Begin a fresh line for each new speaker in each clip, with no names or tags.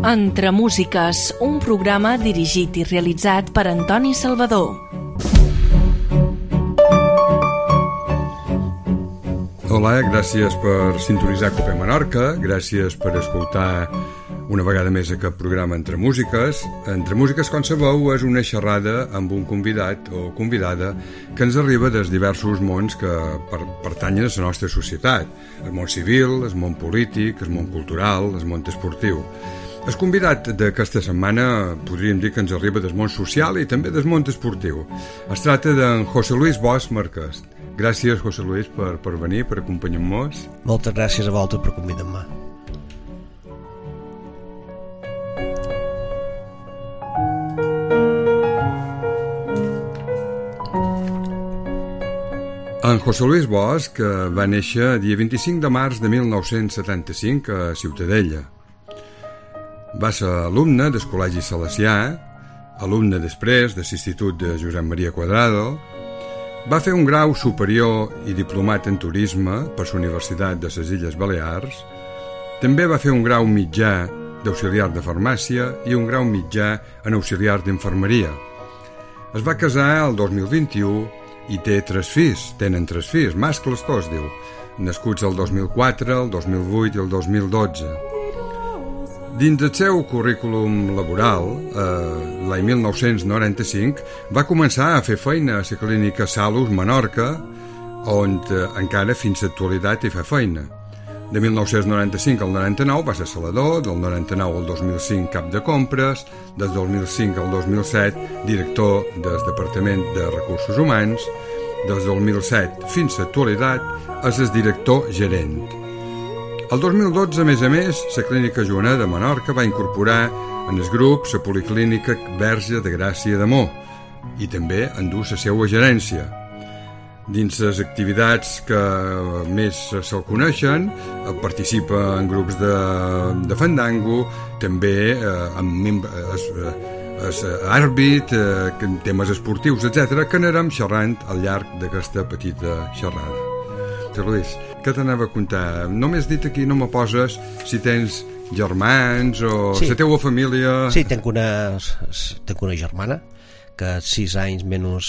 Entre Músiques, un programa dirigit i realitzat per Antoni Salvador.
Hola, gràcies per sintonitzar Cope Menorca, gràcies per escoltar una vegada més aquest programa Entre Músiques. Entre Músiques, com sabeu, és una xerrada amb un convidat o convidada que ens arriba des diversos mons que pertanyen a la nostra societat. El món civil, el món polític, el món cultural, el món esportiu. El convidat d'aquesta setmana podríem dir que ens arriba del món social i també del món esportiu. Es tracta d'en José Luis Bosch Marquès. Gràcies, José Luis, per venir, per acompanyar-nos.
Moltes gràcies a vosaltres per convidar-me.
En José Luis Bosch va néixer el dia 25 de març de 1975 a Ciutadella. Va ser alumne del Col·legi Salesià, alumne després de l'Institut de Josep Maria Cuadrado. Va fer un grau superior i diplomat en turisme per la Universitat de les Illes Balears. També va fer un grau mitjà d'auxiliar de farmàcia i un grau mitjà en auxiliar d'infermeria. Es va casar el 2021 i té tenen tres fills, mascles tots, diu, nascuts el 2004, el 2008 i el 2012. Dins del seu currículum laboral, l'any 1995, va començar a fer feina a la clínica Salus Menorca, on encara fins a l'actualitat hi fa feina. De 1995 al 99 va ser salador, del 99 al 2005 cap de compres, del 2005 al 2007 director del Departament de Recursos Humans, del 2007 fins a l'actualitat és el director gerent. El 2012, a més, la Clínica Joana de Menorca va incorporar en el grup la Policlínica Verge de Gràcia d'Amor i també endú la seva gerència. Dins les activitats que més se'l coneixen, participa en grups de fandango, també és àrbit, temes esportius, etc., que anirem xerrant al llarg d'aquesta petita xerrada. Luis, què t'anava a contar? Només dit aquí no me poses si tens germans o la teua família...
Sí, tinc una germana que és 6 anys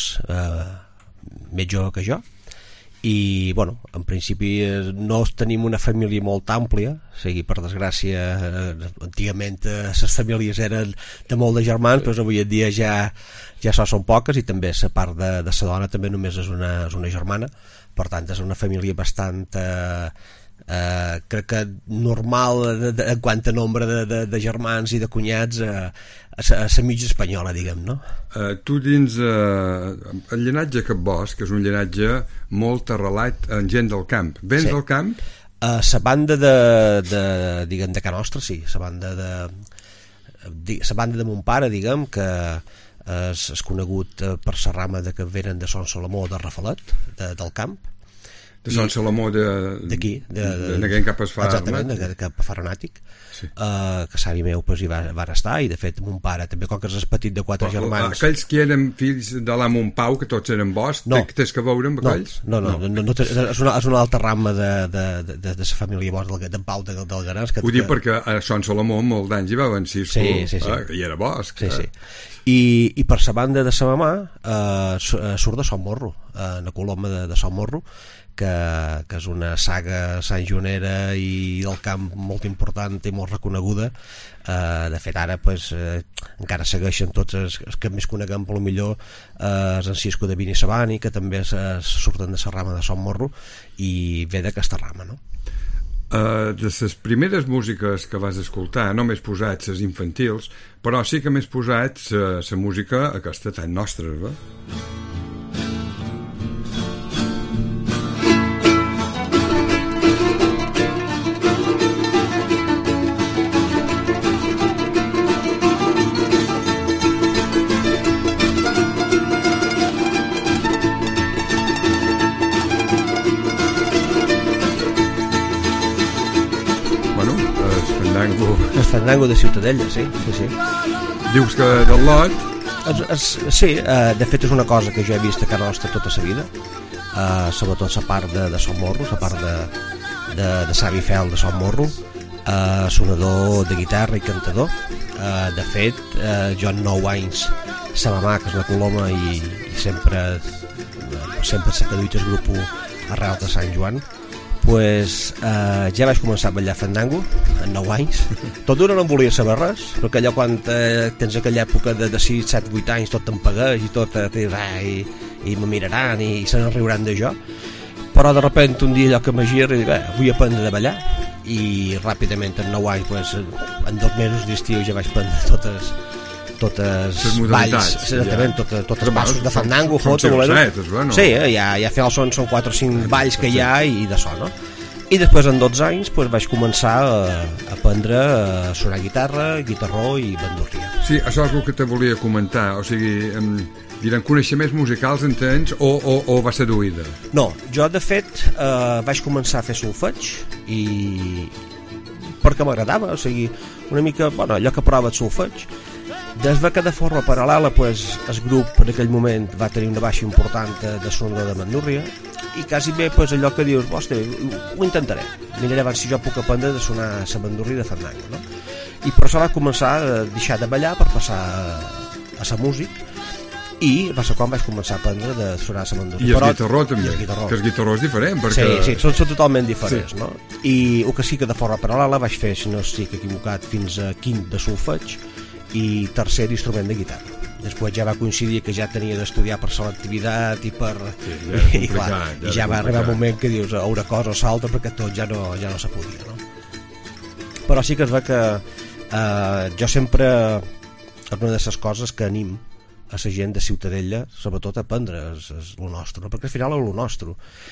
més jove que jo i, bueno, en principi no tenim una família molt àmplia, o sigui, per desgràcia antigament les famílies eren de molt de germans, però avui en dia ja són poques i també la part de la dona també només és una germana. Per tant, és una família bastant, crec que normal en quant a nombre de germans i de cunyats a la mitja espanyola, diguem, no?
Tu dins el llinatge que Bosch, que és un llinatge molt arrelat en gent del camp. Vens del camp?
La banda de Can Nostra, sí. La banda de mon pare, diguem, que és conegut per la rama que venen de Son Salomó de Rafalet, del camp.
De Son Salomó
d'aquí,
d'aquell cap es fa
exactament, cap a Faranàtic, sí. Que savi meu pues, hi va estar, i de fet mon pare també, com que és petit de 4 germans.
Aquells que eren fills de la Montpau, que tots eren Bosch, tens que veure amb aquells?
No, és una altra rama de la família Bosch d'en Pau del Garàs.
Ho dic perquè a Son Salomó molts d'anys hi veuen Cisco, i era Bosch.
Sí. I per la banda de sa mamà surt de Son Morro, una coloma de Son Morro, que és una saga santjonera i del camp molt important i molt reconeguda. De fet ara encara segueixen tots els que més coneguem per lo millor, és en Cisco de Vini Sabani, que també surten de la rama de Son Morro i ve d'aquesta rama, no?
De les primeres músiques que vas escoltar no m'has posat les infantils, però sí que m'has posat la música aquesta tan nostra, no?
El fandango de Ciutadella, sí.
Dius que del lot?
Sí, de fet és una cosa que jo he vist a casa nostra tota la vida, sobretot la part de Son Morro, la part de Savi Fel de Son Morro, sonador de guitarra i cantador. De fet, jo en 9 anys sa mamà, que és una coloma, i sempre s'ha caduït el grup arrel de Sant Joan, pues, ja vaig començar a ballar fandango en 9 anys. Tot d'una no en volia saber res, perquè allò quan tens aquella època de 6, 7, 8 anys tot em pagueix i tot i me miraran i se'n riuran de jo, però de sobte un dia allò que me gira i dic, vull aprendre a ballar, i ràpidament en 9 anys, pues, en 2 mesos d'estiu ja vaig prendre totes balls, exactament, tots els passos de fandango,
bueno.
Sí, ja al final són 4 o 5 balls que hi ha i de so, no? I després en 12 anys pues, vaig començar a aprendre a sonar guitarró i bandurria.
Sí, això és el que te volia comentar, o sigui, diran coneixements musicals en tens o va ser d'oïda?
No, jo de fet vaig començar a fer solfeig i perquè m'agradava, o sigui, una mica, bueno, allò que prova el solfeig. Des que de forma paral·lela pues, el grup en aquell moment va tenir una baixa important de sonador de bandurria i quasi bé pues, allò que dius, ostres, ho intentaré, miraré abans si jo puc aprendre de sonar la bandurria de fandango, no? I per això va començar a deixar de ballar per passar a la música i va ser quan vaig començar a aprendre de sonar la bandurria.
I el guitarró també, que el guitarró és diferent perquè...
Sí, són totalment diferents, sí. No? I el que sí que de forma paral·lela vaig fer, si no estic equivocat, fins a quint de solfeig i tercer instrument de guitarra. Després ja va coincidir que ja tenia d'estudiar per selectivitat i per...
Sí,
ja va arribar un moment que dius una cosa o l'altra perquè tot ja no se podia, no? Però sí que es va que jo sempre és una de les coses que anim a la gent de Ciutadella, sobretot a aprendre el nostre, no? Perquè al final és el nostre.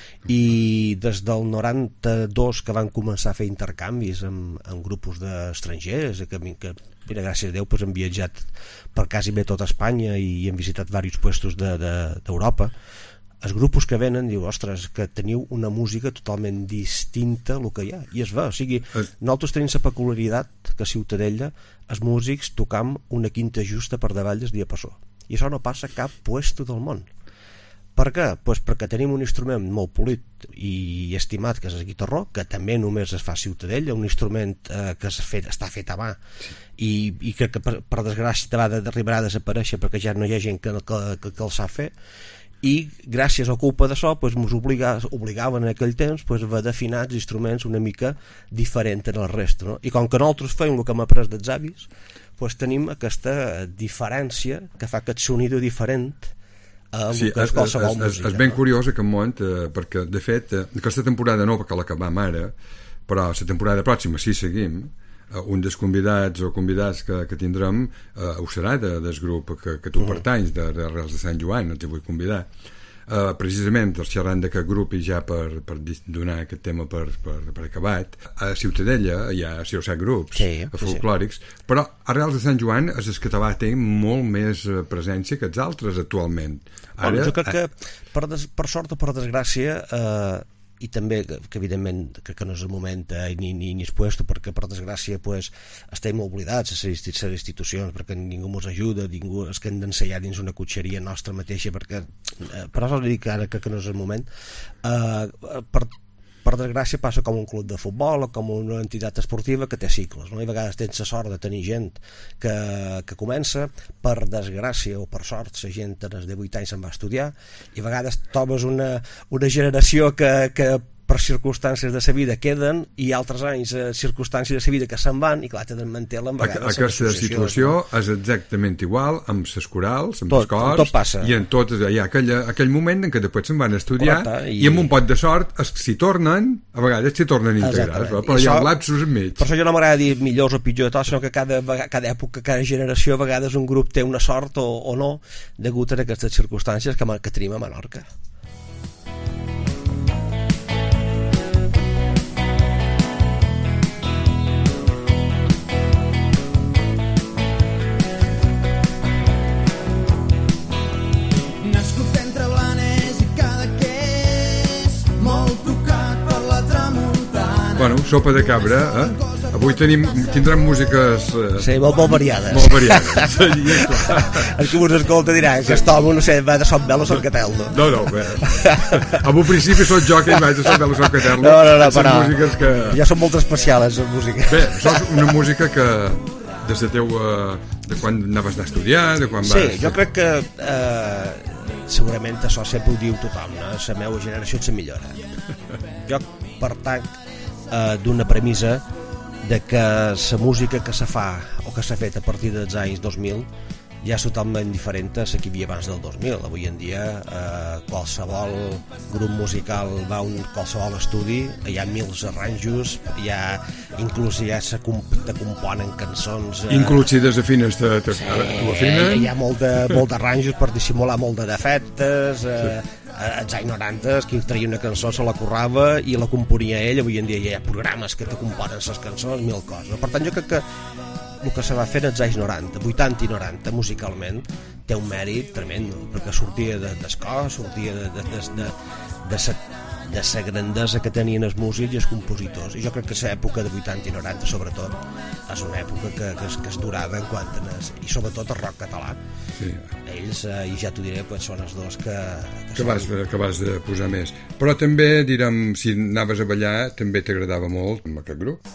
I des del 92 que van començar a fer intercanvis amb grupos d'estrangers que mira, gràcies a Déu pues, han viatjat per quasi bé tota Espanya i han visitat diversos puestos d'Europa. Els grupos que venen diu, ostres, que teniu una música totalment distinta al que hi ha, i es va, o sigui, nosaltres tenim la peculiaritat que a Ciutadella els músics tocam una quinta justa per davall del diapasó, i això no passa a cap puesto del món. Per què? Pues perquè tenim un instrument molt polit i estimat, que és el guitarró, que també només es fa a Ciutadella, un instrument que està fet a mà i que per desgràcia va d'arribar a desaparèixer perquè ja no hi ha gent que el sap fer, i gràcies a culpa d'això pues, ens obligaven en aquell temps pues, a d'afinar els instruments una mica diferent en el rest, no? I com que nosaltres fem el que hem après dels avis, pues, tenim aquesta diferència que fa aquest sonido diferent a
sí,
que és qualsevol música.
És ben curiós aquest món perquè de fet aquesta temporada no, perquè l'acabam ara, però la temporada pròxima sí seguim. Un dels convidats o convidats que tindrem ho serà del grup que tu pertanys, d'Arrels de Sant Joan, no t'hi vull convidar. Precisament xerrant d'aquest grup i ja per donar aquest tema per acabat, a Ciutadella hi ha 6 o 7 grups folclòrics, però Arrels de Sant Joan el català té molt més presència que els altres actualment.
Jo crec que per sort o per desgràcia i també que evidentment que no és el moment ni és puesto, perquè per desgràcia pues, estem oblidats a les institucions perquè ningú ens ajuda, ningú és que hem d'ensenyar dins una cotxeria nostra mateixa perquè per això dic ara que no és el moment. Per desgràcia passa com un club de futbol o com una entitat esportiva que té cicles, no? I a vegades tens la sort de tenir gent que comença, per desgràcia o per sort la gent a les 18 anys se'n va estudiar i a vegades trobes una generació que per circumstàncies de sa vida queden i altres anys circumstàncies de sa vida que se'n van i clar, te desmantelen a vegades.
Aquesta situació és exactament igual amb les corals, amb els cors,
tot passa.
I en tot hi ha aquell moment en què després se'n van estudiar. Correcte, i amb un pot de sort si tornen, a vegades s'hi tornen integrats, però hi ha lapsus enmig.
Per això jo no m'agrada dir millors o pitjors de tot, sinó que cada època, cada generació a vegades un grup té una sort o no degut a aquestes circumstàncies que tenim a Menorca.
Bueno, sopa de cabra, eh? Avui tindrem músiques...
Sí, molt variades.
Molt variades.
El que us escolta dirà que aquest home, no sé, va de Sant Bel a Sant Catelno.
No, bé. En un principi soc jo que hi vaig de Sant Bel a Sant Catelno.
No,
són músiques que...
Ja són molt especials, les músiques.
Bé, això és una música que des de teu... de quan anaves a estudiar, de quan vas...
Sí, jo crec que segurament això sempre ho diu tothom, no? La meva generació se millora. Jo pertanc d'una premissa de que la música que se fa o que s'ha fet a partir dels anys 2000 ja és totalment diferent a la que hi havia abans del 2000. Avui en dia qualsevol grup musical va a qualsevol estudi, hi ha mils arranjos, inclús ja se componen cançons,
inclús si desafines tu afines,
hi ha molt d'arranjos per dissimular molt de defectes. Als anys 90 qui traia una cançó se la currava i la componia ell. Avui en dia hi ha programes que te componen les cançons, mil coses. Per tant, jo crec que el que se va fer als anys 90, 80 i 90 musicalment té un mèrit tremendo, perquè sortia d'escó, sortia de la grandesa que tenien els músics i els compositors, i jo crec que l'època de 80 i 90 sobretot és una època que és durada en quant a i sobretot el rock català. Sí. Ells, i ja t'ho diré, pues, són els dos que
vas de posar més. Però també, direm, si anaves a ballar també t'agradava molt amb aquest grup.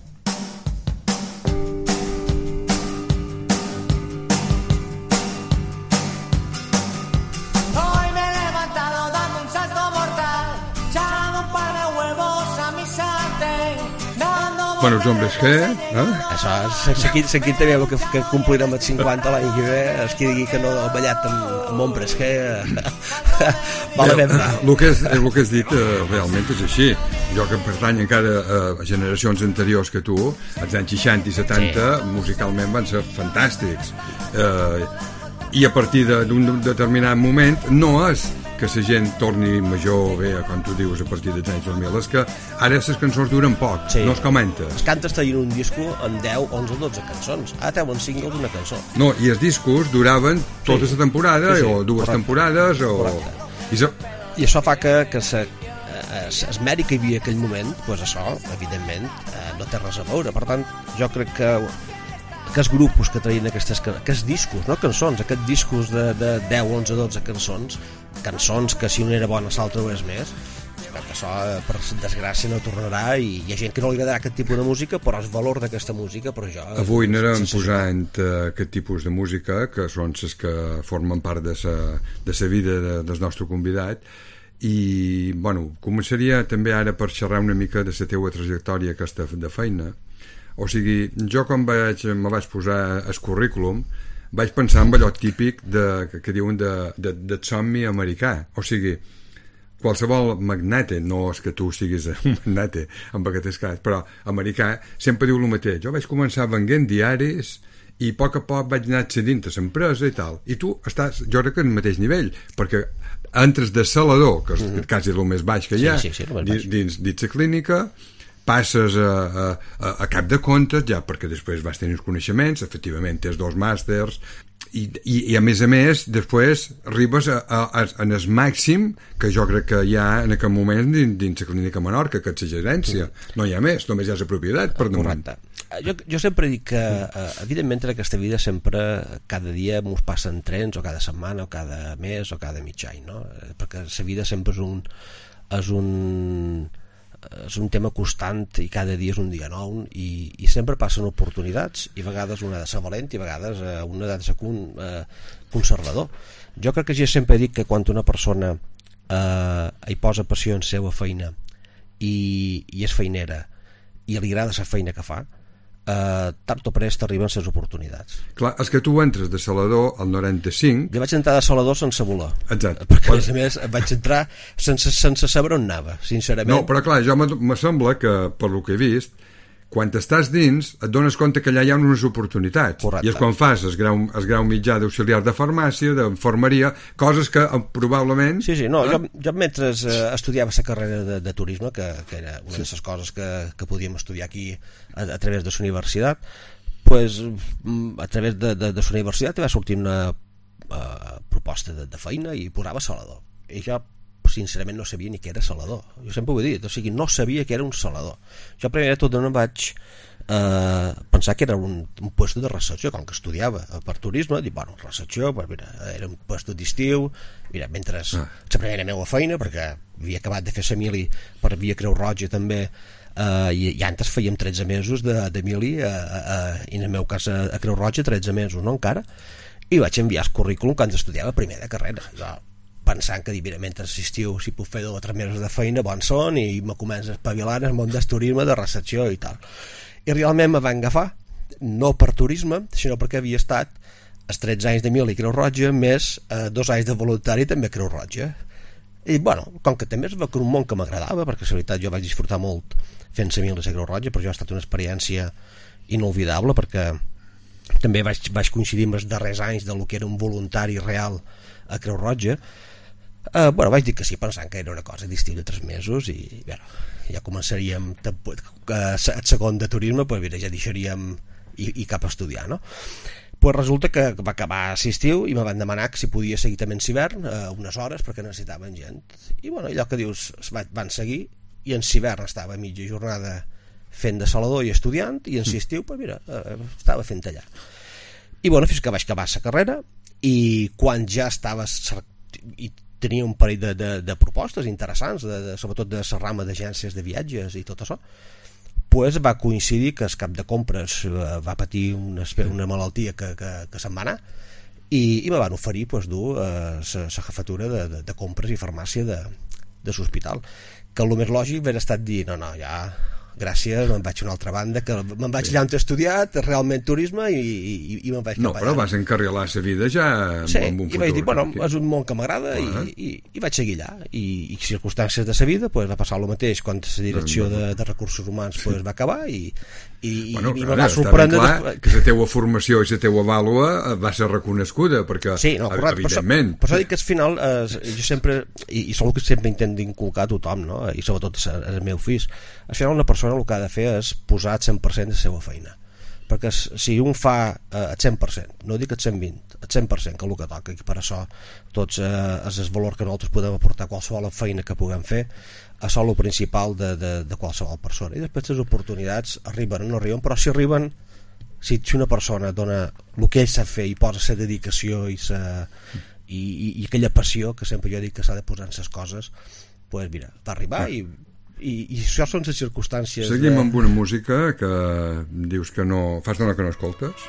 Bueno, els hombres G,
Això, aquí també el que complirem els 50 l'any que ve, és qui digui que no ha ballat amb hombres G, val a veure.
El que has dit realment és així. Jo que pertany encara a generacions anteriors que tu, als anys 60 i 70, musicalment van ser fantàstics. I a partir d'un determinat moment no és que la gent torni major bé, com tu dius, a partir dels anys 2000, és que ara les cançons duren poc, no es comenta.
Els cantes tenien un disco amb 10, 11, 12 cançons, ara treuen singles una cançó.
No, i els discos duraven tota la temporada, o dues temporades,
i això fa que el mèrit que hi havia en aquell moment, doncs això, evidentment, no té res a veure. Per tant, jo crec que aquests grupos que traien aquests discos, no cançons, aquests discos de 10, 11, 12 cançons que si una era bona l'altra ho és més, que això per desgràcia no tornarà, i hi ha gent que no li agradarà aquest tipus de música, però el valor d'aquesta música per jo...
Avui anarem posant aquest tipus de música, que són les que formen part de la vida del nostre convidat, i bueno, començaria també ara per xerrar una mica de la teua trajectòria aquesta de feina. O sigui, jo quan me vaig posar el currículum vaig pensar en allò típic que diuen de somni americà. O sigui, qualsevol magnate, no és que tu siguis un magnate en aquest cas, però americà sempre diu el mateix. Jo vaig començar venent diaris i a poc vaig anar accedint a l'empresa i tal. I tu estàs, jo crec que al mateix nivell, perquè entres de salador, que és quasi el més baix que hi ha, dins la clínica, passes a cap de comptes, ja perquè després vas tenir els coneixements, efectivament tens 2 màsters, i a més, després arribes en el màxim que jo crec que hi ha en aquest moment dins la clínica Menorca, que és la gerència. No hi ha més, només hi ha la propietat per damunt.
Jo sempre dic que evidentment en aquesta vida sempre cada dia ens passen trens, o cada setmana, o cada mes, o cada mig any, no? Perquè la vida sempre és un tema constant, i cada dia és un dia nou, i sempre passen oportunitats, i a vegades una ha de ser valent i a vegades una ha de ser conservador. Jo crec que jo sempre dic que quan una persona hi posa passió en la seva feina i és feinera i li agrada la feina que fa, tard o prest arriben les oportunitats.
Clar, és que tu entres de salador al 95.
Jo vaig entrar de salador sense voler.
Exacte.
Perquè a més vaig entrar sense saber on anava, sincerament.
No, però clar, jo me sembla que, per lo que he vist, quan estàs dins et dones compte que allà hi ha unes oportunitats.
Correcte.
I és quan fas el grau mitjà d'auxiliar de farmàcia, d'infermeria, coses que probablement...
Sí, no, jo mentre estudiava la carrera de turisme, que era una de les coses que podíem estudiar aquí a través de la universitat, pues, a través de la universitat va sortir una proposta de feina i posava salador. I jo sincerament no sabia ni què era salador. Jo sempre ho he dit, o sigui, no sabia que era un salador. Jo primer de tot no vaig pensar que era un puesto de recepció, com que estudiava per turisme, dic, bueno, recepció, pues mira, era un puesto d'estiu, mira, mentre la primera meva feina, perquè havia acabat de fer la mili per via Creu Roja també, i antes fèiem 13 mesos de mili, i en el meu cas a Creu Roja 13 mesos, no encara, i vaig enviar el currículum quan estudiava primer de carrera, pensant que mira, mentre estiu si puc fer 2 o 3 mesos de feina, bons són, i me comença a espavilar en el món del turisme, de recepció i tal. I realment me van agafar, no per turisme, sinó perquè havia estat els 13 anys de mili a Creu Roja més 2 anys de voluntari també a Creu Roja. I bueno, com que també es va que un món que m'agradava, perquè en veritat jo vaig disfrutar molt fent la mili a Creu Roja, però jo ha estat una experiència inolvidable, perquè també vaig coincidir amb els darrers anys del que era un voluntari real a Creu Roja. Bueno, vaig dir que sí, pensant que era una cosa d'estiu de 3 mesos, i bueno, ja començaríem el segon de turisme, pues mira, ja deixaríem i cap a estudiar, no? Pues resulta que va acabar l'estiu i me van demanar que si podia seguir també en l'hivern unes hores perquè necessitaven gent, i bueno, allò que dius van seguir, i en l'hivern estava a mitja jornada fent de salador i estudiant, i en l'estiu pues mira, estava fent allà, i bueno, fins que vaig acabar la carrera, i quan ja estava i tenia un parell de propostes interessants, sobretot de la rama d'agències de viatges i tot això, pues va coincidir que el cap de compres va patir una malaltia que se'n va anar, i me van oferir pues, dur la jefatura de compres i farmàcia de l'hospital, que el més lògic hauria estat dir no, ja gràcies, me'n vaig a una altra banda, que me'n vaig allà on he estudiat, realment turisme, i me'n vaig cap allà.
No, però vas encarrilar la vida ja amb un futur.
Sí, i vaig dir, bueno, és un món que m'agrada, i vaig seguir allà, i circumstàncies de la vida, pues, va passar el mateix quan la direcció de recursos humans pues, va acabar, i me va sorprendre...
Clar que la teua formació i la teua vàlua va ser reconeguda, perquè,
sí, no, correcte,
evidentment...
Per això dic que al final, jo sempre, i és el que sempre intento inculcar a tothom, no? I sobretot al meu fill, al final una persona el que ha de fer és posar el 100% de la seva feina, perquè si un fa el 100%, no dic el 120%, el 100%, que és el que toca, i per això tots és el valor que nosaltres podem aportar a qualsevol feina que puguem fer, és el principal de qualsevol persona, i després les oportunitats arriben o no arriben, però si arriben, si una persona dona el que ell sap fer i posa la dedicació i aquella passió que sempre jo dic que s'ha de posar en les coses, pues mira, va arribar, i això són les circumstàncies.
Seguim amb una música que dius que no... Fas dona que no escoltes?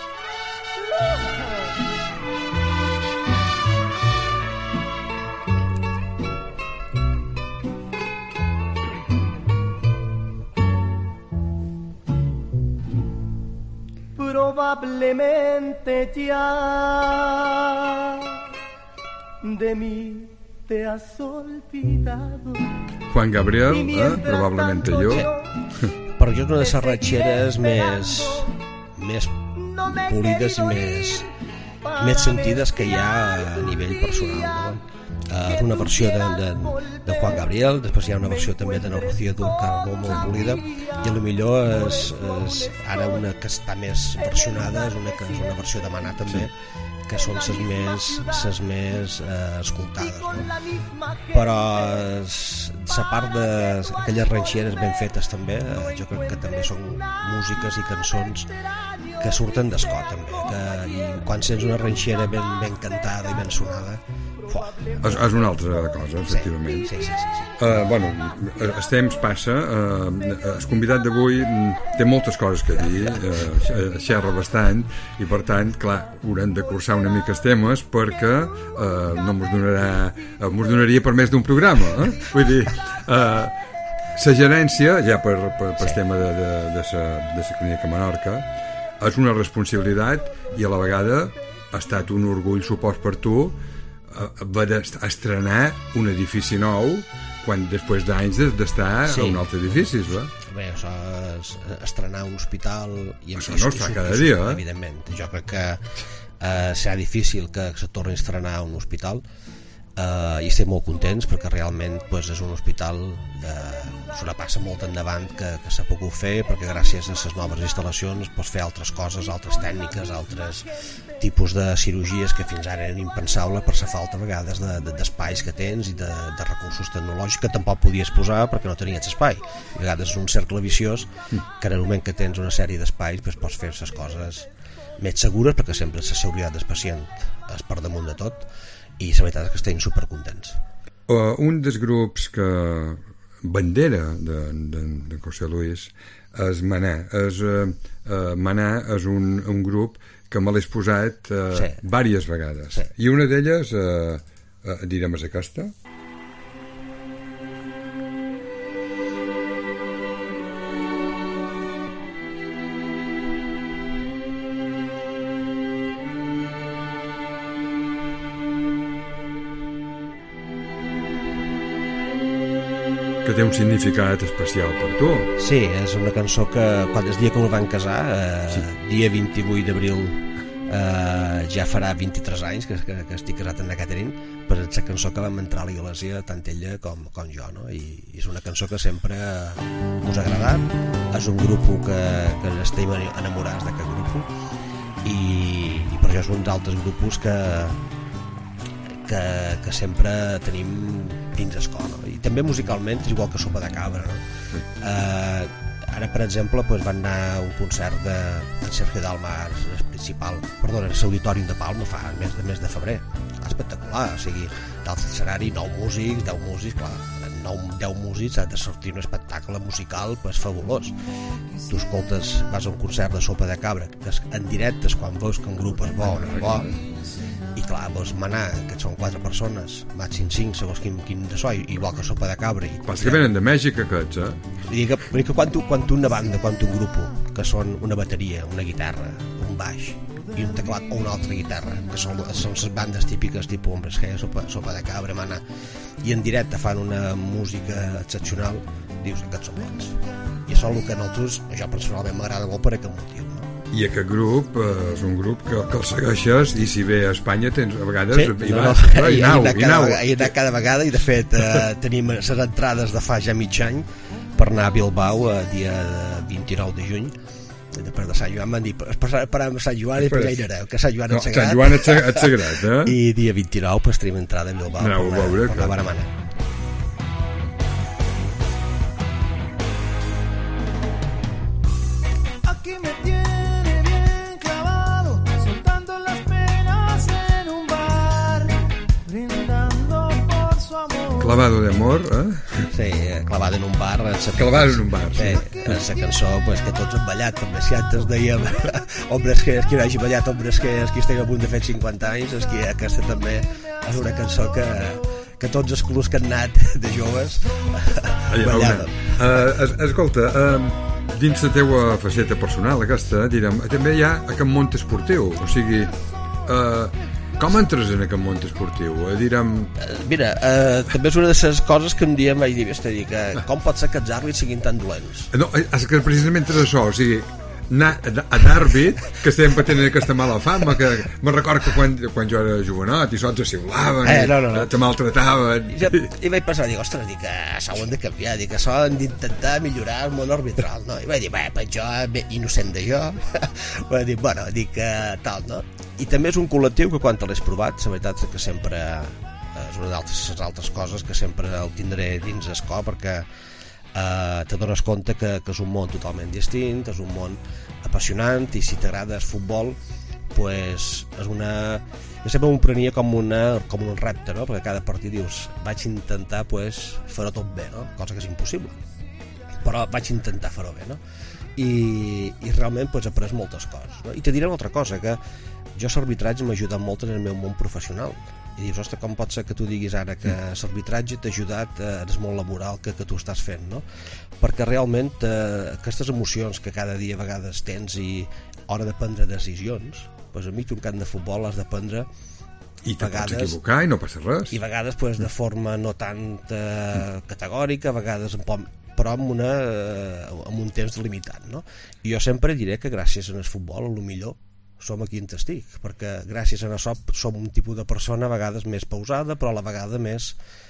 Probablemente ya de mí te has olvidado.
Juan Gabriel, probablemente yo.
Sí. Però jo és una de les ranxeres més polides i més sentides que hi ha a nivell personal, no? És una versió de Juan Gabriel, després hi ha una versió també de Rocío Dúrcal molt polida, i a lo millor és ara una que està més versionada, és una versió de Maná també, que són les més escoltades, no? Però la part d'aquelles ranxeres ben fetes també, jo crec que també són músiques i cançons que surten d'escó també, i quan sents una ranxera ben cantada i ben sonada,
és una altra cosa, efectivament.
Sí.
Bueno, el temps passa, el convidat d'avui té moltes coses que dir, xerra bastant, i per tant, clar, haurem de cursar una mica els temes perquè no mos donaria per més d'un programa, vull dir, la gerència, ja per el tema de la clínica Menorca, és una responsabilitat i a la vegada ha estat un orgull, supos, per tu va estrenar un edifici nou quan després d'anys d'estar a un altre edifici, va?
Bé, això és estrenar un hospital i
això no es fa cada dia,
evidentment. Jo crec que serà difícil que se torni a estrenar un hospital. i estem molt contents perquè realment pues, és un hospital és una passa molt endavant que s'ha pogut fer, perquè gràcies a les noves instal·lacions pots fer altres coses, altres tècniques, altres tipus de cirurgies que fins ara eren impensables per la falta a vegades d'espais que tens i de recursos tecnològics que tampoc podies posar perquè no tenies espai. A vegades és un cercle viciós que en el moment que tens una sèrie d'espais pues, pots fer les coses més segures, perquè sempre la seguretat del pacient és per damunt de tot, i la veritat és que estem supercontents.
Un dels grups que bandera de José Luis és Maná. Maná és un grup que me l'he posat diverses vegades, i una d'elles direm és aquesta. Que té un significat especial per tu.
Sí, és una cançó que quan el dia que ho van casar, dia 28 d'abril, ja farà 23 anys que estic casat amb la Catherine, però és la cançó que vam entrar a l'església tant ella com jo, no? I és una cançó que sempre us ha agradat. És un grup que estem enamorats d'aquest grup, i per això és un d'altres grups que sempre tenim dins el cor, no? I també musicalment és igual que Sopa de Cabra, no? Ara per exemple van anar a un concert de Sergio Dalma, el principal, perdona, l'Auditorium de Palma fa el mes de febrer, espectacular, o sigui, d'altre escenari, 9 músics, clar, 10 músics ha de sortir un espectacle musical pues, fabulós. Tu escoltes, vas a un concert de Sopa de Cabra, que en directe és quan veus que un grup és bo o no és bo, i clar, vols manar, que són 4 persones, màxim 5, segons quin de so, igual que Sopa de Cabra.
Passa que venen de Mèxic aquests,
I que quan una banda, quan un grup, que són una bateria, una guitarra, un baix i un teclat o una altra guitarra, que són les bandes típiques tipus Hombres G, Sopa de Cabra, Mana, i en directe fan una música excepcional, dius, aquests són bons. I això és el que a nosaltres, jo personalment m'agrada molt per aquest motiu.
I aquest grup és un grup que el segueixes, i si ve a Espanya tens a vegades
hi anar cada vegada, i de fet tenim les entrades de fa ja mig any per anar a Bilbao dia 29 de juny, després de Sant Joan m'han dit parem a Sant Joan i per allà hi anareu, que Sant Joan és sagrat,
Sant Joan és sagrat,
i dia 29 pues tenim entrada a Bilbao per anar a Baramana.
Clavado de amor,
Sí, clavado en un bar.
Clavado en un bar, sí.
És la cançó pues, que tots hem ballat, també si antes dèiem hombres que no hagi ballat, hombres que estem a punt de fer 50 anys, és que aquesta també és una cançó que tots els clubs que han anat de joves ballaven.
Escolta, dins la teua faceta personal aquesta, direm, també hi ha aquest món esportiu, o sigui, com entres en aquest món esportiu?
Mira, també és una de les coses que un dia em vaig dir, com pot ser que els àrbits siguin tan dolents?
No, és que precisament és això, o sigui, anar d'àrbit, que estem patint aquesta mala fama, que me'n recordo que quan jo era jovenot i sols assiulaven, te maltrataven.
I vaig pensar, ostres, que això ho hem de canviar, que això hem d'intentar millorar el món arbitral, no? I vaig dir, pues jo, innocent de jo, vaig dir, tal, no? I també és un col·lectiu que quan te l'has provat, la veritat és que sempre és una d'altres altres coses que sempre el tindré dins el cor, perquè te dones compte que és un món totalment distint, és un món apassionant, i si t'agrada el futbol pues és una... Jo sempre m'ho prenia com un repte, no? Perquè cada partit dius, vaig intentar pues, fer-ho tot bé, no? Cosa que és impossible, però vaig intentar fer-ho bé, no? I realment pues, he après moltes coses, no? I te diré una altra cosa, que jo l'arbitratge m'ha ajudat molt en el meu món professional, i dius, ostres, com pot ser que tu diguis ara que l'arbitratge t'ha ajudat en el món laboral que tu estàs fent, no? Perquè realment aquestes emocions que cada dia a vegades tens i a hora de prendre decisions, doncs enmig d'un camp de futbol has de prendre
i te pots equivocar i no passa res,
i a vegades pues, de forma no tant categòrica, a vegades però amb un temps limitat, no? I jo sempre diré que gràcies al futbol, a lo millor som aquí on estic, perquè gràcies a això som un tipus de persona a vegades més pausada, però a la vegada més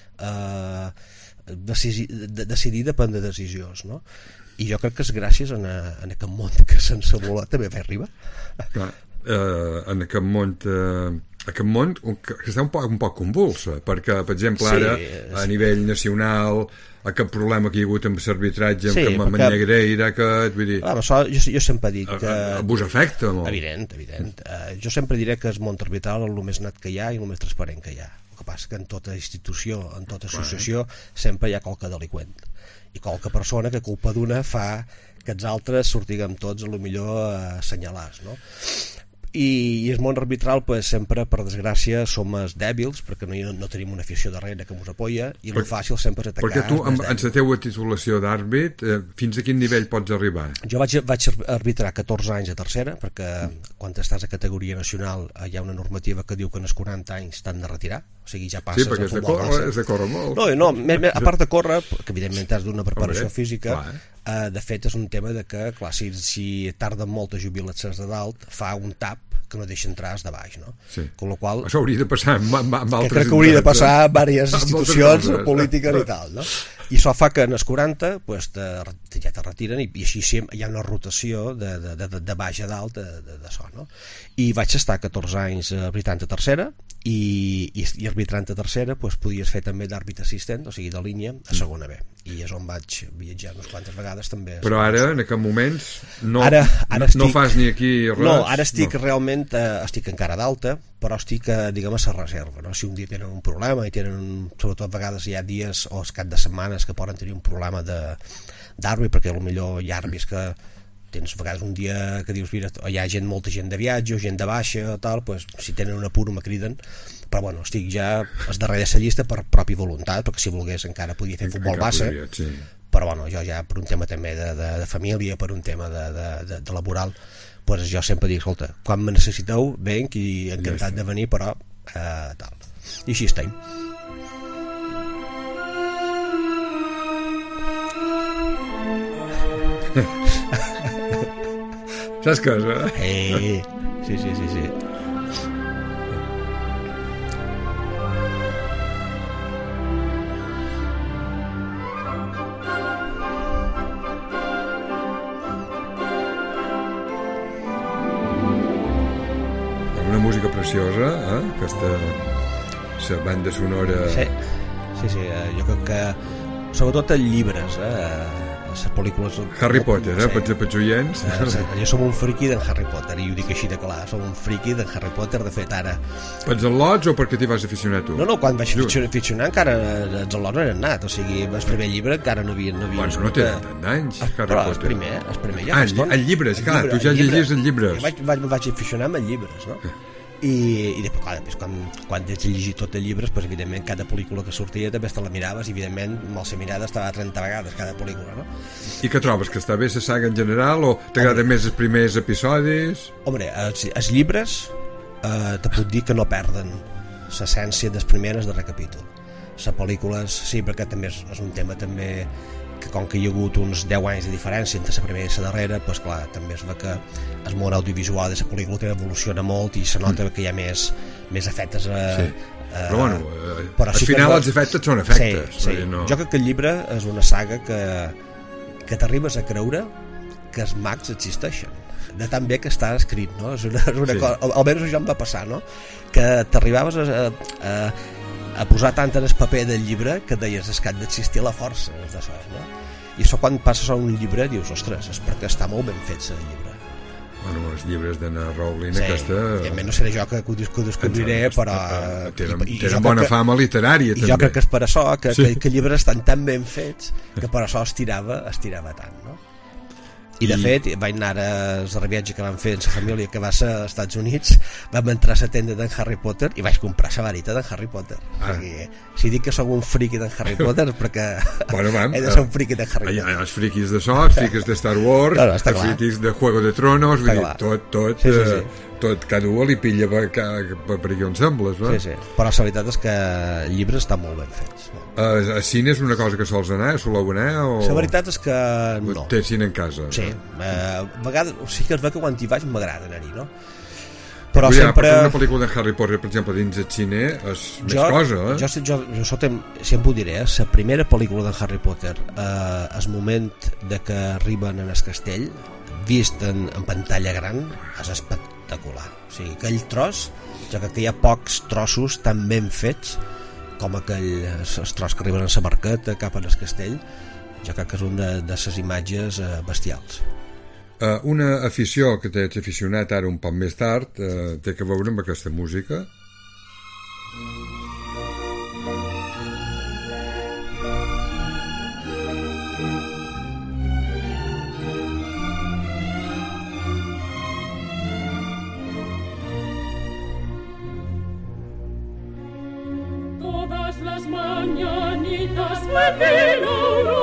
decidida a prendre decisions, no? I jo crec que és gràcies a aquest món que sense voler també va arribar.
Clar, en aquest món que està un poc convulsa, perquè, per exemple, ara, a nivell nacional, aquest problema que hi ha hagut amb l'arbitratge, amb Negreira, vull dir...
Això jo sempre he dit que...
Vos afecta molt.
Evident. Jo sempre diré que el món arbitral és el més net que hi ha i el més transparent que hi ha. El que passa que en tota institució, en tota associació, sempre hi ha qualque delinqüent. I qualque persona que culpa d'una fa que els altres sortiguem tots a lo millor assenyalats, no? I el món arbitral pues, sempre, per desgràcia, som dèbils perquè no tenim una afició darrere que ens apoya i el fàcil sempre és atacar.
Perquè tu, en la teva titulació d'àrbit, fins a quin nivell pots arribar?
Jo vaig arbitrar 14 anys a tercera, perquè quan estàs a categoria nacional hi ha una normativa que diu que en els 40 anys t'han de retirar, o sigui, ja passes
al futbol base. Sí, perquè és de córrer molt.
No, a part de córrer, que evidentment has d'una preparació física, de fet és un tema de que, clar, si tarden molt a jubilar-se de dalt, fa un tap que no deixa entrar de baix, no?
Sí.
Con la qual,
això hauria de passar amb altres...
Crec que hauria de passar en diverses institucions polítiques i tal, no? I això fa que en els 40 pues, ja te retiren i així hi ha una rotació de baix a dalt d'això, no? I vaig estar 14 anys arbitrant a tercera i arbitrant a tercera pues, podies fer també d'àrbit assistent, o sigui de línia a segona B, i és on vaig viatjar unes quantes vegades també.
Però ara, en aquests moments no fas ni aquí res?
No, ara realment estic encara d'alta, però estic diguem a la reserva, no? Si un dia tenen un problema i tenen, sobretot a vegades hi ha dies o els cap de setmanes que poden tenir un problema d'àrbit, perquè potser hi ha àrbits que tens a vegades un dia que dius mira, hi ha molta gent de viatge o gent de baixa o tal, pues, si tenen un apur me criden, però bueno, estic ja darrere de la llista per pròpia voluntat, perquè si volgués encara podia fer futbol base, sí. Però bueno, jo ja per un tema també de família, per un tema de laboral, pues jo sempre dic, escolta, quan me necessiteu venc i encantat de venir, però tal, i així estem.
Saps cosa?
Sí.
Una música preciosa, aquesta la banda sonora...
Sí, jo crec que sobretot en llibres, les pel·lícules...
Harry Potter, pels oients.
Jo som un friqui d'en Harry Potter, i ho dic així de clar, som un friqui d'en Harry Potter, de fet ara...
Pels al·lots o perquè t'hi vas aficionar tu?
No, quan vaig aficionar encara els al·lots no eren anat, o sigui, el primer llibre encara no havia...
Doncs no tenen tant d'anys, Harry Potter.
Però el primer ja...
En llibres, clar, tu ja llegies en llibres.
Vaig aficionar amb els llibres, no? I després, clar, quan ets llegir tot de llibres, pues, evidentment cada pel·lícula que sortia també te la miraves i evidentment amb la mirada estava 30 vegades cada pel·lícula, no?
I què trobes? Que està bé la saga en general o t'agrada més els primers episodis?
Home, els llibres te puc dir que no perden l'essència dels primers de recapítol. Les pel·lícules sí, perquè també és un tema també que com que hi ha hagut uns 10 anys de diferència entre la primera i la darrera, doncs clar, també es veu que el món audiovisual de la pel·lícula també evoluciona molt i se nota que hi ha més efectes
però bueno, al final els efectes són efectes.
Sí. No. Jo crec que el llibre és una saga que t'arribes a creure que els mags existeixen de tan bé que està escrit, no? És una cosa, almenys això em va passar, no? Que t'arribaves a posar tant en el paper del llibre que deies és que han d'existir la força d'això, no? I això quan passes a un llibre dius, ostres, és perquè està molt ben fet el llibre.
Bueno, els llibres d'Anna Rowling,
aquesta... no seré jo que ho descobriré, però...
Tenen bona fama literària, també.
I jo crec que és per això que els llibres estan tan ben fets que per això es tirava tant, no? I de fet vaig anar a el viatge que vam fer amb la família que va ser als Estats Units, vam entrar a la tenda d'en Harry Potter i vaig comprar la varita d'en Harry Potter. O sigui, si dic que sóc un friqui d'en Harry Potter perquè he de ser un friqui d'en Harry Potter.
Els friquis de so, els friquis de Star Wars, els friquis de Juego de Tronos, vull dir, tot cada un li pilla per aquí on sembles, no?
Sí, però la veritat és que el llibre està molt ben fet.
A cine és una cosa que sols anar, soleu anar?
La veritat és que no.
Té cine en casa?
Sí, a vegades sí que es veu que quan hi vaig m'agrada anar-hi, no? Però sempre...
Una pel·lícula de Harry Potter, per exemple, dins el cine és més cosa,
Jo sempre ho diré, la primera pel·lícula de Harry Potter, el moment de que arriben en el castell, vist en pantalla gran, és espectacular. O sigui, aquell tros, ja que hi ha pocs trossos tan ben fets com aquell tros que arriben a la barqueta cap al castell, jo crec que és una de les imatges bestials.
Una afició que t'has aficionat ara un poc més tard té que veure amb aquesta música.
Todas las mañanitas me veo.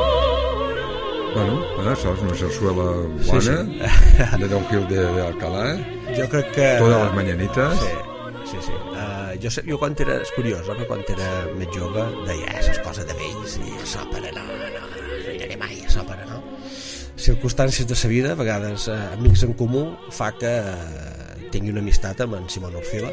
Bueno, això és una sarsuela bona, de Don Gil de Alcalá.
Jo crec que...
Totes les mañanites.
Sí. Jo quan era... És curiós, que quan era més jove deia, les coses de vells, i s'òpera, no aniré mai a s'òpera, no? Circumstàncies de sa vida, a vegades amics en comú, fa que tingui una amistat amb en Simón Orfila,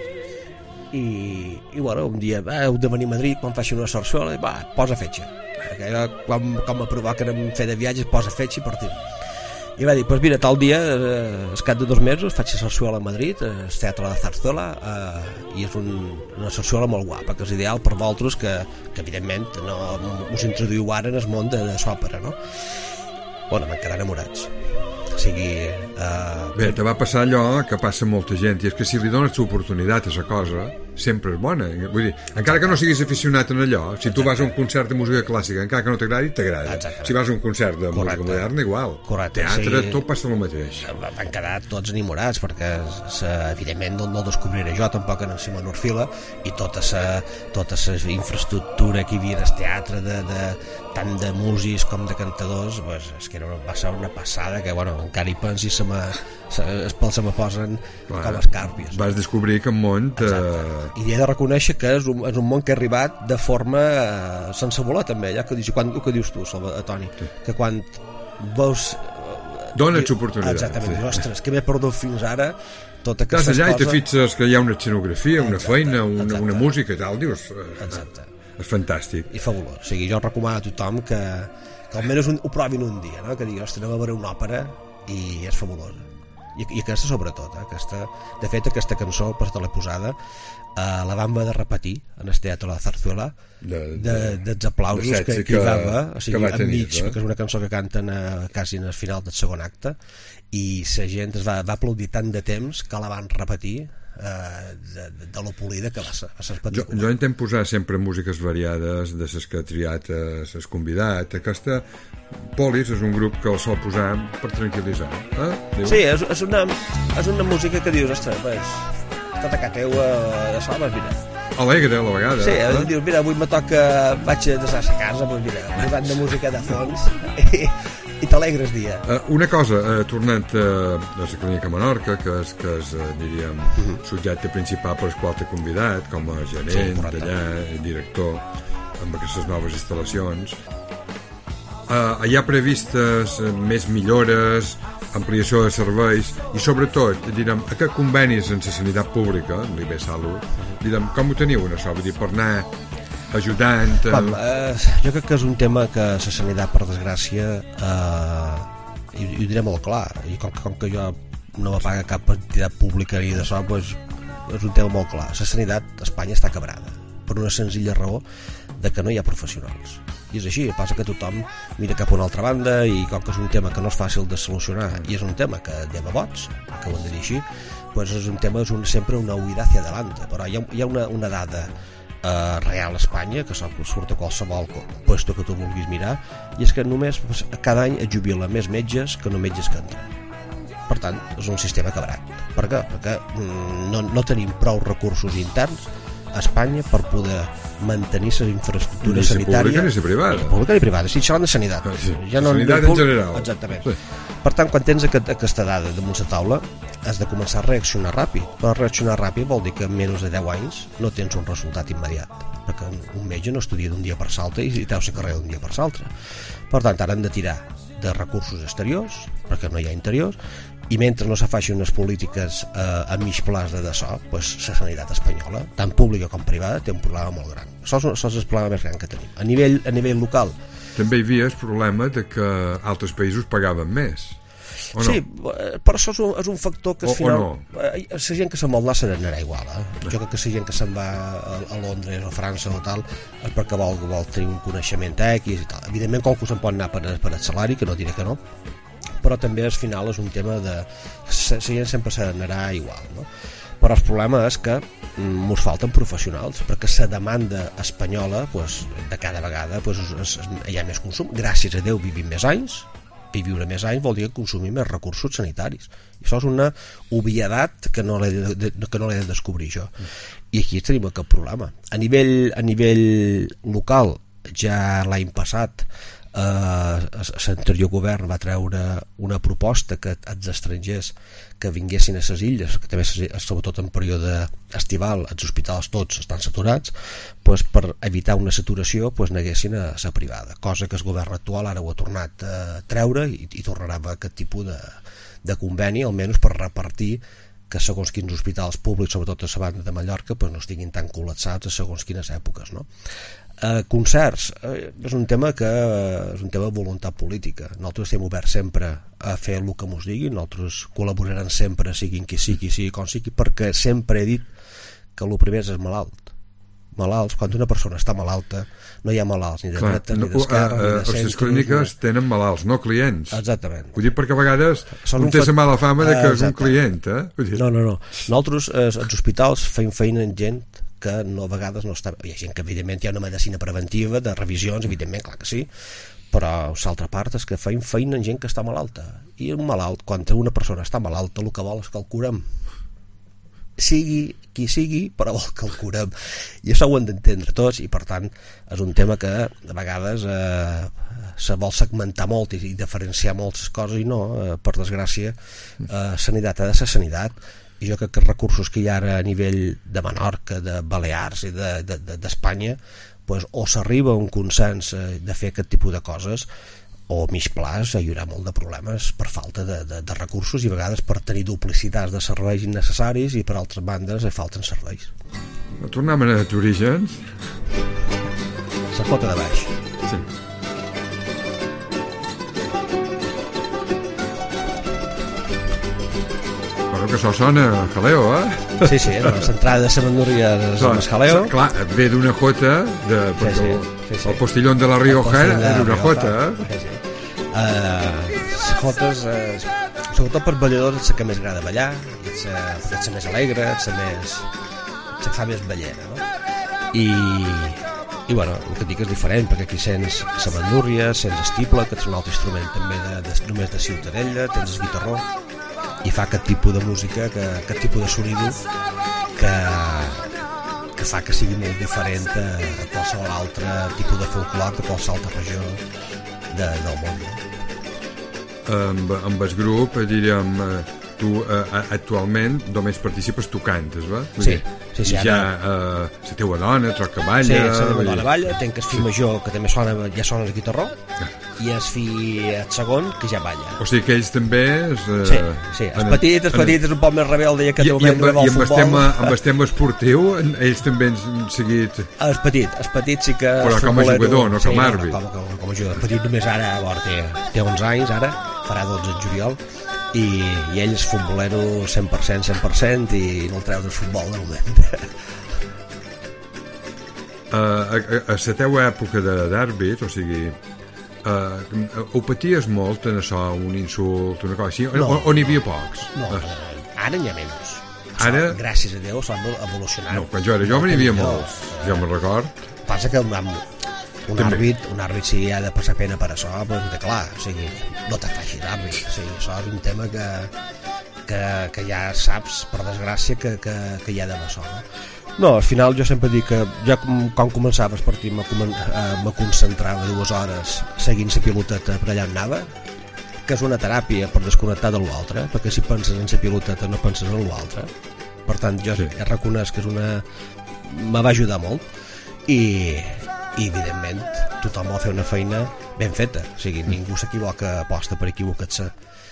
i bueno, un dia heu de venir a Madrid quan faci una sarsuela, i va, posa fetge. Com a provar que anem fer de viatges, posa fetge i partim. I va dir, doncs mira, tal dia, al cap de 2 mesos faig la sarsuela a Madrid, al Teatre de la Zarzuela, i és una sarsuela molt guapa, que és ideal per vosaltres que evidentment no us introduïu ara en el món de l'òpera, no? Bueno, vam quedar enamorats. O sigui...
Bé, te va passar allò que passa a molta gent, i és que si li dones l'oportunitat a la cosa, sempre és bona. Vull dir, encara que no siguis aficionat en allò, si tu vas a un concert de música clàssica, encara que no t'agradi, t'agrada. Si vas a un concert de música moderna, igual. Teatre, tot passa el mateix.
Van quedar tots enamorats, perquè evidentment no descobriré jo tampoc en el Simón Orfila, i tota la infraestructura que hi havia al teatre, tant de músics com de cantadors, és que va ser una passada que, bueno, encara hi pensi i els pèls se me posen com escàrpies.
Vas descobrir que un món...
I he de reconèixer que és un món que ha arribat de forma sense voler, també, ja que dius, el que dius tu, Toni, que quan veus...
Dones oportunitat.
Exactament, ostres, que m'he perdut fins ara tota aquesta cosa...
Estàs allà i te fixes que hi ha una escenografia, una feina, una música i tal, dius...
Exacte.
És fantàstic.
I fabulós. O sigui, jo recomano a tothom que almenys ho provin un dia, no? Que digui, ostres, anem a veure una òpera i és fabulosa. I aquesta sobretot, de fet aquesta cançó per te l'he posada, la vam haver de repetir en el Teatre de la Zarzuela dels aplausos que hi va haver, o sigui, enmig, perquè és una cançó que canten quasi al final del segon acte, i la gent es va aplaudir tant de temps que la van repetir de lo polida que va ser espectacular.
Jo intent posar sempre músiques variades de les que ha triat s'has convidat. Aquesta Polis és un grup que el sol posar per tranquil·litzar.
Sí, és una música que dius, ostres, tot a casa teu de sol, mira,
alegre a la vegada.
Sí, dius, mira, avui me toca, vaig a desar a casa, mira, posant de música de fons i t'alegres dia.
Una cosa, tornant a la Clínica Menorca, que és diríem, subjecte principal per el qual t'he convidat, com a gerent d'allà, director, amb aquestes noves instal·lacions. Hi ha previstes més millores, ampliació de serveis i sobretot, direm, aquest convenis en la sanitat pública, amb l'IB Salut, direm, com ho teniu en això? Vull dir, per anar ajudant...
Jo crec que és un tema que la sanitat, per desgràcia, i ho diré molt clar, i com que jo no me paga cap entitat pública ni d'això, és un tema molt clar. La sanitat a Espanya està quebrada, per una senzilla raó de que no hi ha professionals. I és així, passa que tothom mira cap a una altra banda i com que és un tema que no és fàcil de solucionar i és un tema que lleva vots, que ho hem de dir així, doncs és un tema, sempre una huida hacia adelante, però hi ha una dada real a Espanya, que surt a qualsevol puesto que tu vulguis mirar, i és que només cada any es jubila més metges que no metges que entren. Per tant, és un sistema quebrat. Per què? Perquè no tenim prou recursos interns a Espanya per poder mantenir les infraestructures sanitàries.
Ni la privada.
Ni pública ni privada. Sí, xerrant de sanitat.
Sí, sanitat en general.
Exactament. Sí. Per tant, quan tens aquesta dada damunt la taula, has de començar a reaccionar ràpid. Però reaccionar ràpid vol dir que en menys de 10 anys no tens un resultat immediat. Perquè un metge no estudia d'un dia per l'altre i treu la carrera d'un dia per l'altre. Per tant, ara hem de tirar de recursos exteriors, perquè no hi ha interiors, i mentre no se facin unes polítiques a mig plaç d'això, doncs la sanitat espanyola, tant pública com privada, té un problema molt gran. Això és el problema més gran que tenim. A nivell local...
També hi havia el problema de que altres països pagaven més. O no?
Sí, però això és un factor que al final...
O no?
La gent que se'n vol anar se n'anarà igual. Jo crec que la gent que se'n va a Londres o a França o tal és perquè vol tenir un coneixement tècnic i tal. Evidentment, qualcú se'n pot anar per el salari, que no diré que no, però també al final és un tema de... La gent sempre se n'anarà igual, no? Però el problema és que ens falten professionals, perquè la demanda espanyola, de cada vegada, hi ha més consum. Gràcies a Déu vivim més anys, i viure més anys vol dir que consumir més recursos sanitaris. I això és una obviedat que no l'he de descobrir jo. I aquí tenim aquest problema. A nivell local, ja l'any passat l'anterior govern va treure una proposta que els estrangers que vinguessin a les illes, que també sobretot en període estival els hospitals tots estan saturats, per evitar una saturació anessin a la privada, cosa que el govern actual ara ho ha tornat a treure i tornarà a aquest tipus de conveni, almenys per repartir que segons quins hospitals públics, sobretot a la banda de Mallorca, no estiguin tan col·lapsats a segons quines èpoques, no? Concerts és un tema de voluntat política. Nosaltres estem oberts sempre a fer el que ens diguin, nosaltres col·laborarem sempre, siguin qui sigui com sigui, perquè sempre he dit que el primer és malalt. Malalts, quan una persona està malalta no hi ha malalts ni de dreta ni d'esquerra ni de centre.
Les clíniques tenen malalts, no clients.
Exactament.
Vull dir perquè a vegades un té la mala fama de que és un client. No.
Nosaltres als hospitals fem feina amb gent que a vegades no està... Hi ha gent que evidentment hi ha una medicina preventiva de revisions, evidentment, clar que sí, però l'altra part és que fem feina amb gent que està malalta, i un malalt, quan una persona està malalta, el que vol és que el curem, sigui qui sigui, però vol que el curem, i això ho hem d'entendre tots, i per tant és un tema que a vegades se vol segmentar molt i diferenciar moltes coses, i no, per desgràcia sanitat ha de ser sanitat, i jo crec que els recursos que hi ha ara a nivell de Menorca, de Balears i d'Espanya, o s'arriba a un consens de fer aquest tipus de coses, o a mig plaç hi haurà molt de problemes per falta de recursos, i a vegades per tenir duplicitats de serveis innecessaris, i per altres bandes hi falten serveis.
Tornem a els orígens.
La fota de baix.
Sí. Que això sona a jaleo,
Sí, l'entrada de Semandúria és el jaleo.
Clar, ve d'una jota, el postillón de la Rioja era una jota.
Les jotes, sobretot per balladors, és la que més agrada ballar, és la més alegre, és la que fa més ballera, no? I bueno, el que dic és diferent, perquè aquí sents Semandúria, sents Estible, que és un altre instrument també només de Ciutadella, tens el guitarró, i fa aquest tipus de música, aquest tipus de sonido que fa que sigui molt diferent a qualsevol altre tipus de folclore de qualsevol altra regió del món.
Amb el grup, diríem, tu actualment només participes tocant, va?
Sí.
Ja la teua dona toca balla...
Sí, la meva dona balla, tenc el fill major que també ja sona el guitarró, i el fill segon que ja balla.
O sigui que ells també...
Sí, el petit és un poc més rebelde i aquest moment no vol futbol.
Amb el tema esportiu, ells també han seguit...
El petit sí que...
Però com a jugador, no com a àrbit.
Com a jugador. El petit només ara, té 11 anys ara, farà 12 en juliol, i ell és futbolero 100% i no el treu del futbol de moment.
A la teva època d'àrbit, o sigui, ho paties molt en això, un insult, una cosa així, o n'hi havia pocs?
No, ara n'hi ha menys.
Ara...
Gràcies a Déu s'han evolucionat.
No, quan jo era jove n'hi havia molts, jo me'n record.
Passa que un àrbit si ha de passar pena per això, doncs clar, o sigui, no te facis àrbit, o sigui, això és un tema que ja saps, per desgràcia, que hi ha de això, no? No, al final jo sempre dic que ja quan començava el partit me concentrava 2 hores seguint la piloteta per allà on anava, que és una teràpia per desconnectar de l'altre, perquè si penses en la piloteta no penses en l'altre. Per tant, jo reconec que me va ajudar molt, i i evidentment tothom ha de fer una feina ben feta, o sigui, ningú s'equivoca aposta per equivocar-se,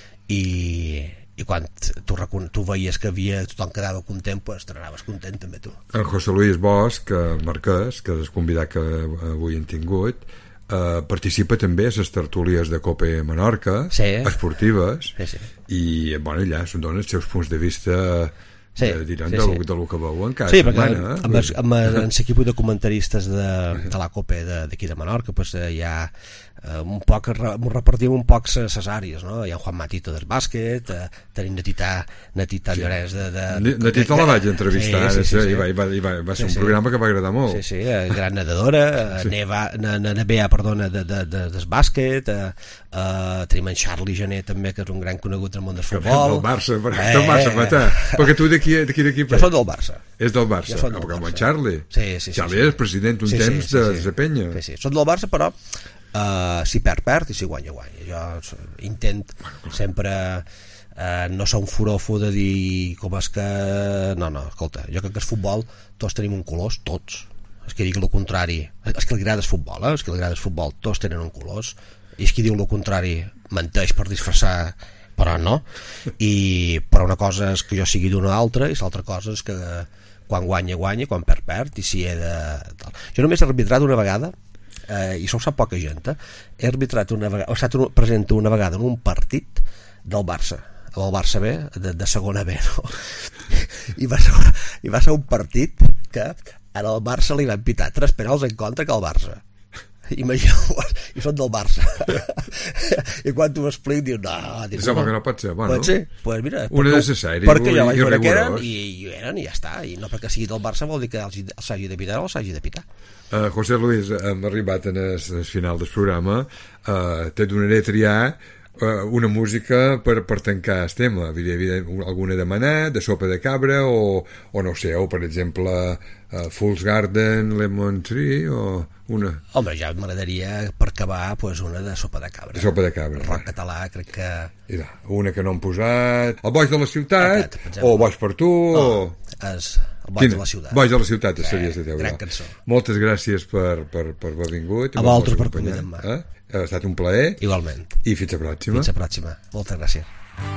i quan tu veies que tothom quedava content, pues te n'anaves content també tu.
El José Luis Bosch, Marquès, que és el convidat que avui hem tingut, participa també a les tertúlies de COPE Menorca, esportives, i bueno, allà donen els seus punts de vista dirant del que veuen cada setmana.
Amb l'equip de comentaristes de la COPE d'aquí de Menorca, pues hi ha un poc, repartim un poc les àrees, no? Hi ha Juan Matito del bàsquet, tenim Natita Llorens
Natita la vaig entrevistar, i va ser un programa que va agradar molt.
Sí, gran nedadora, Nebea, perdona, del bàsquet, tenim en Charlie Jané també, que és un gran conegut del món del futbol.
Del Barça, perquè Barça matar, perquè tu d'aquí
jo soc del Barça.
És del Barça, perquè amb en Charlie Charlie és president un temps de penya.
Sí, soc del Barça, però si perd i si guanya. Jo intent sempre no ser un furofo de dir com és que... No, escolta, jo crec que el futbol tots tenim un color, tots. És que digui el contrari, és que li agrada el futbol, és que li agrada el futbol, tots tenen un color, i és que diu el contrari menteix per disfressar, però no. Però una cosa és que jo sigui d'una o altra, i l'altra cosa és que quan guanya, quan perd, i si he de... Jo només he arbitrat una vegada, i això ho sap poca gent, he arbitrat una vegada, he estat present una vegada en un partit del Barça, amb el Barça B, de segona B, no? I va ser un partit que al Barça li van pitar 3 penals en contra que al Barça. Imagineu-vos, i són del Barça. I quan t'ho explico dius, no,
és home que no pot ser, bueno,
pot ser, pues mira,
una necessària
perquè jo vaig veure que eren i ja està, i no perquè sigui del Barça vol dir que s'hagi de pitar o s'hagi de pitar.
José Luis, hem arribat en el final del programa, te donaré a triar una música per tancar el tema, alguna de Manà, de Sopa de Cabra o no sé, o per exemple Fool's Garden, Lemon Tree o una...
Home, ja m'agradaria per acabar pues, una de Sopa de Cabra.
De Sopa de Cabra.
Rock català, crec que...
Mira, una que no hem posat, El Boig de la Ciutat, o Boig per tu, o...
És El Boig de la Ciutat.
Boig de la Ciutat, series de teu.
Gran cançó.
Moltes gràcies per haver vingut.
A vosaltres per convidar-me.
Ha estat un plaer.
Igualment.
I fins a pròxima.
Fins a pròxima. Moltes gràcies.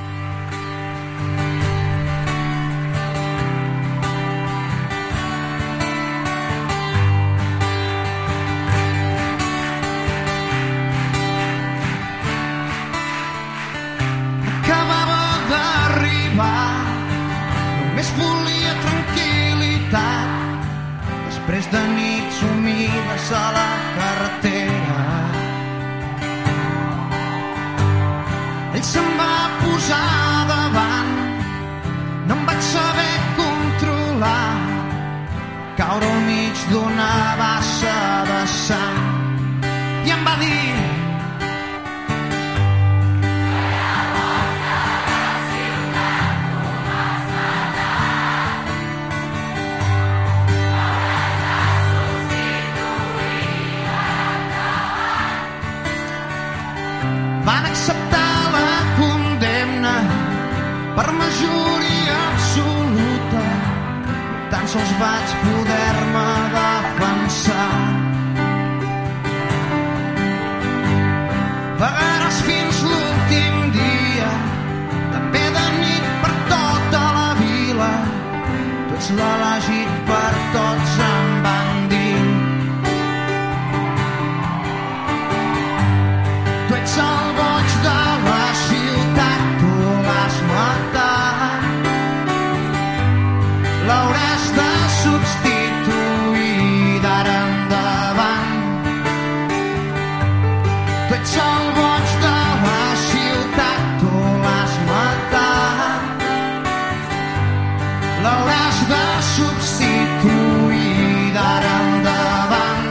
Acabava d'arribar, només volia tranquil·litat, després de nits humides a la carretera. Ell se'm va posar davant, no em vaig saber controlar, caure al mig d'una bassa de sang, i em va dir: van acceptar la condemna per majoria absoluta, tan sols vaig poder-me defensar. Pagaràs fins l'últim dia, també de nit per tota la vila, tu ets l'elegit per tots, em van dir. Tu ets el boig de la ciutat, tu l'has matat, l'hauràs de substituir d'ara endavant. Tu ets el boig de la ciutat, tu l'has matat, l'hauràs de substituir d'ara endavant.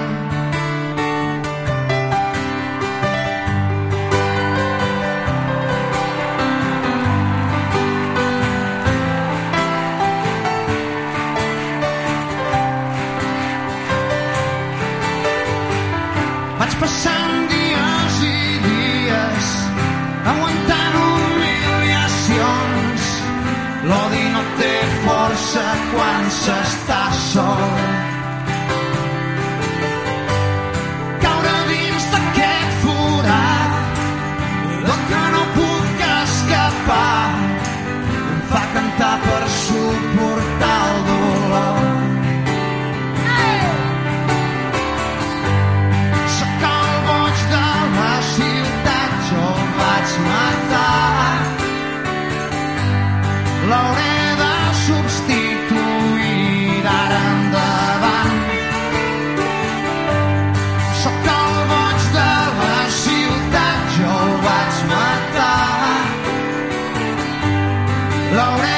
Vaig passant dies i dies, aguantant humiliacions. L'odi no té força quan s'està sol. l'hauré de substituir d'ara endavant. Sóc el boig de la ciutat, jo el vaig matar. L'hauré